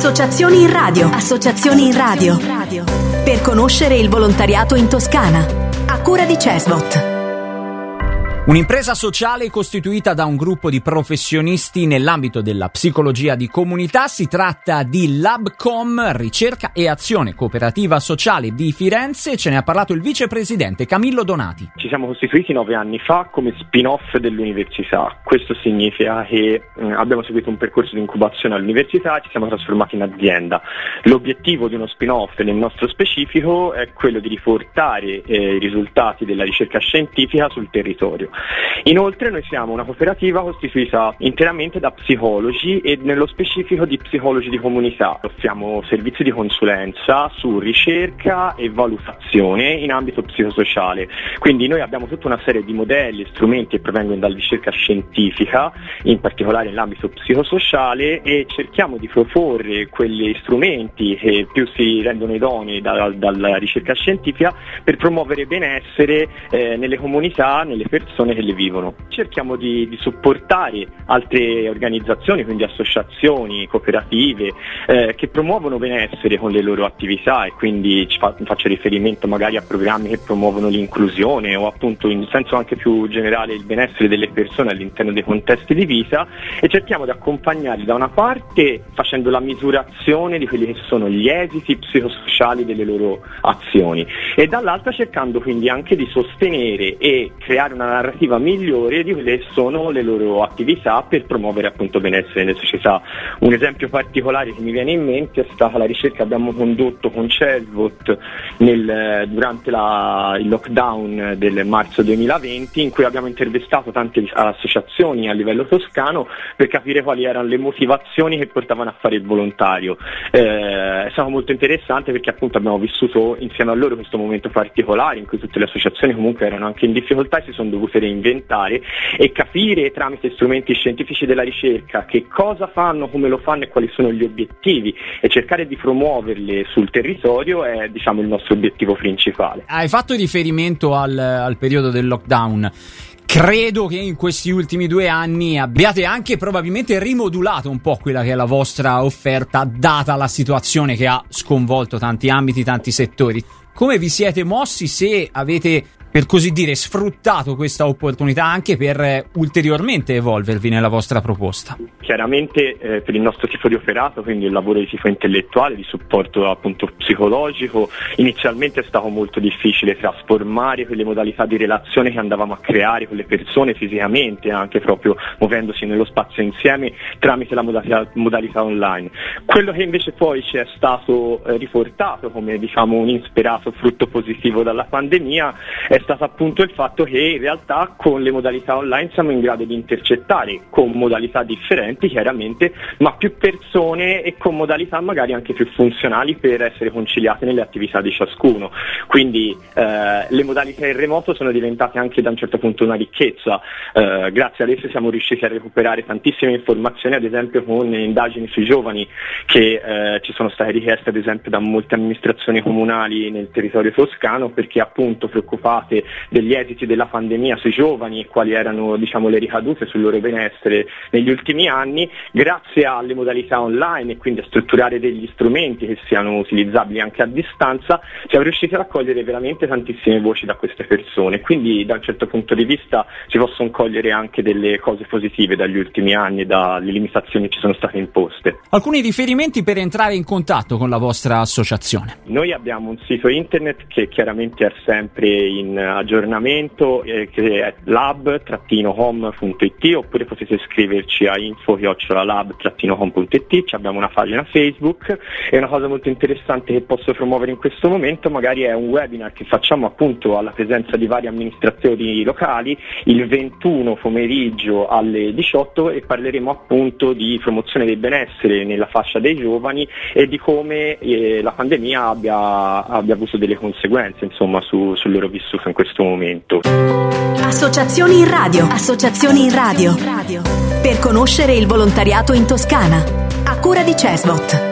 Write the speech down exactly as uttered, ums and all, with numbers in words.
Associazioni in radio. Associazioni in radio. Per conoscere il volontariato in Toscana. A cura di Cesbot. Un'impresa sociale costituita da un gruppo di professionisti nell'ambito della psicologia di comunità. Si tratta di Labcom, ricerca e azione cooperativa sociale di Firenze. Ce ne ha parlato il vicepresidente Camillo Donati. Ci siamo costituiti nove anni fa come spin-off dell'università. Questo significa che eh, abbiamo seguito un percorso di incubazione all'università e ci siamo trasformati in azienda. L'obiettivo di uno spin-off nel nostro specifico è quello di riportare eh, i risultati della ricerca scientifica sul territorio. Inoltre noi siamo una cooperativa costituita interamente da psicologi e nello specifico di psicologi di comunità. Offriamo servizi di consulenza su ricerca e valutazione in ambito psicosociale. Quindi noi abbiamo tutta una serie di modelli, strumenti che provengono dalla ricerca scientifica, in particolare nell'ambito psicosociale, e cerchiamo di proporre quegli strumenti che più si rendono idonei da, dalla ricerca scientifica per promuovere benessere eh, nelle comunità, nelle persone che le vivono. Cerchiamo di, di supportare altre organizzazioni, quindi associazioni, cooperative eh, che promuovono benessere con le loro attività, e quindi ci fa, faccio riferimento magari a programmi che promuovono l'inclusione o appunto in senso anche più generale il benessere delle persone all'interno dei contesti di vita, e cerchiamo di accompagnarli da una parte facendo la misurazione di quelli che sono gli esiti psicosociali delle loro azioni e dall'altra cercando quindi anche di sostenere e creare una narrativa migliore di quelle che sono le loro attività per promuovere appunto benessere nelle società. Un esempio particolare che mi viene in mente è stata la ricerca che abbiamo condotto con Cesbot nel, durante la, il lockdown del marzo duemilaventi, in cui abbiamo intervistato tante associazioni a livello toscano per capire quali erano le motivazioni che portavano a fare il volontario. Eh, è stato molto interessante perché appunto abbiamo vissuto insieme a loro questo momento particolare in cui tutte le associazioni comunque erano anche in difficoltà e si sono dovute reinventare e capire tramite strumenti scientifici della ricerca che cosa fanno, come lo fanno e quali sono gli obiettivi, e cercare di promuoverle sul territorio è, diciamo, il nostro obiettivo principale. Hai fatto riferimento al, al periodo del lockdown. Credo che in questi ultimi due anni abbiate anche probabilmente rimodulato un po' quella che è la vostra offerta, data la situazione che ha sconvolto tanti ambiti, tanti settori. Come vi siete mossi, se avete, per così dire, sfruttato questa opportunità anche per eh, ulteriormente evolvervi nella vostra proposta? Chiaramente eh, per il nostro tipo di operato, quindi il lavoro di tipo intellettuale, di supporto appunto psicologico, inizialmente è stato molto difficile trasformare quelle modalità di relazione che andavamo a creare con le persone fisicamente, anche proprio muovendosi nello spazio insieme tramite la modalità, modalità online. Quello che invece poi ci è stato eh, riportato come, diciamo, un insperato frutto positivo dalla pandemia è stato appunto il fatto che in realtà con le modalità online siamo in grado di intercettare con modalità differenti chiaramente, ma più persone e con modalità magari anche più funzionali per essere conciliate nelle attività di ciascuno. Quindi eh, le modalità in remoto sono diventate anche da un certo punto una ricchezza. Eh, grazie ad esse siamo riusciti a recuperare tantissime informazioni, ad esempio con indagini sui giovani che eh, ci sono state richieste ad esempio da molte amministrazioni comunali nel territorio toscano, perché appunto preoccupate degli esiti della pandemia sui giovani e quali erano, diciamo, le ricadute sul loro benessere negli ultimi anni. Grazie alle modalità online e quindi a strutturare degli strumenti che siano utilizzabili anche a distanza, siamo riusciti a raccogliere veramente tantissime voci da queste persone, quindi da un certo punto di vista si possono cogliere anche delle cose positive dagli ultimi anni, dalle limitazioni che ci sono state imposte. Alcuni riferimenti per entrare in contatto con la vostra associazione? Noi abbiamo un sito internet che chiaramente è sempre in aggiornamento, eh, che è lab trattino home punto it, oppure potete scriverci a info chiocciola lab trattino home punto it. Abbiamo una pagina Facebook e una cosa molto interessante che posso promuovere in questo momento magari è un webinar che facciamo appunto alla presenza di varie amministrazioni locali il ventuno pomeriggio alle diciotto, e parleremo appunto di promozione del benessere nella fascia dei giovani e di come eh, la pandemia abbia, abbia avuto delle conseguenze insomma su, sul loro vissuto in questo momento. Associazioni in radio. Associazioni in radio. Per conoscere il volontariato in Toscana. A cura di Cesbot.